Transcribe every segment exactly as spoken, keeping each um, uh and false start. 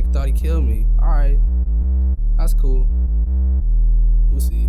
thought he killed me. Alright. That's cool. We'll see.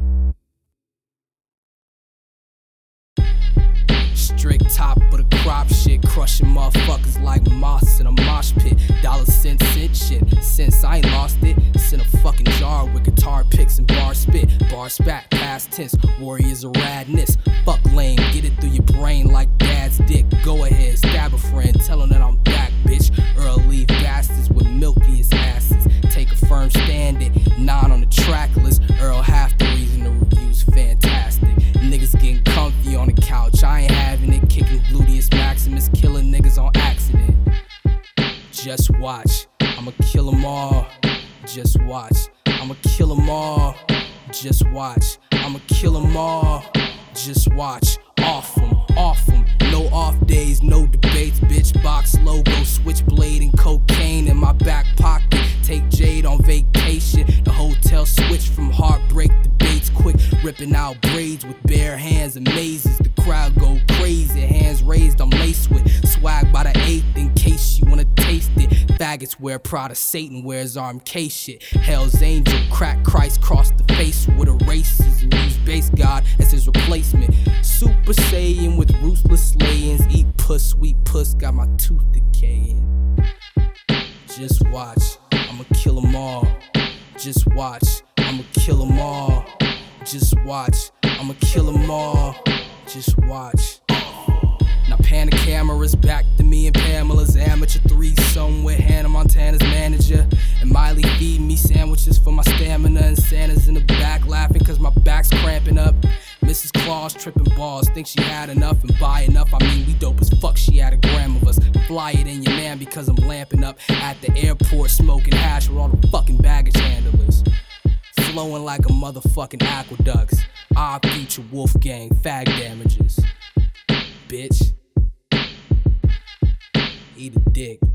Strict top of the crop shit, crushing motherfuckers like moss in a mosh pit. Dollar cent cent shit, since I ain't lost it. It's in a fucking jar with guitar picks and bar spit. Bar spat, past tense, warriors of radness. Fuck lame, get it through your brain like dad's dick. Go ahead, stab a friend, tell him that I'm back, bitch. Earl leave bastards with milkiest asses. Take a firm stand at nine on the track list. Earl half the reason the review's fantastic. Niggas getting comfy on the couch, I ain't having it. Kicking gluteus maximus, killing niggas on accident. Just watch, I'ma kill 'em all. Just watch, I'ma kill 'em all. Just watch, I'ma kill 'em all. Just watch, off 'em, off 'em. No off days, no debates, bitch. Box logo, switchblade and cocaine in my back pocket. Take Jade on vacation. The hotel switch from heartbreak debates quick. Ripping out braids with bare hands and mazes. The crowd go crazy, hands raised, I'm laced with swag by the eighth in case you wanna taste it. Faggots wear Prada, Satan wears R M K shit. Hell's Angel, crack Christ, cross the face with erases and use base God as his replacement. Super Saiyan with ruthless slayings. Eat puss, sweet puss, got my tooth decaying. Just watch, I'ma kill 'em all. Just watch, I'ma kill 'em all. Just watch, I'ma kill 'em all. Just watch. Now pan the cameras back to me and Pamela's amateur threesome with Hannah Montana's manager. And Miley feeding me sandwiches for my stamina. And Santa's in the back laughing cause my back's cramping up. Missus Claus tripping balls, think she had enough and buy enough. I mean, we dope as fuck, she had a gram of us. Fly it in your man because I'm lamping up at the airport, smoking hash with all the fucking baggage handlers. Flowing like a motherfucking aqueducts. I feature Wolfgang, fag damages. Bitch. Eat a dick.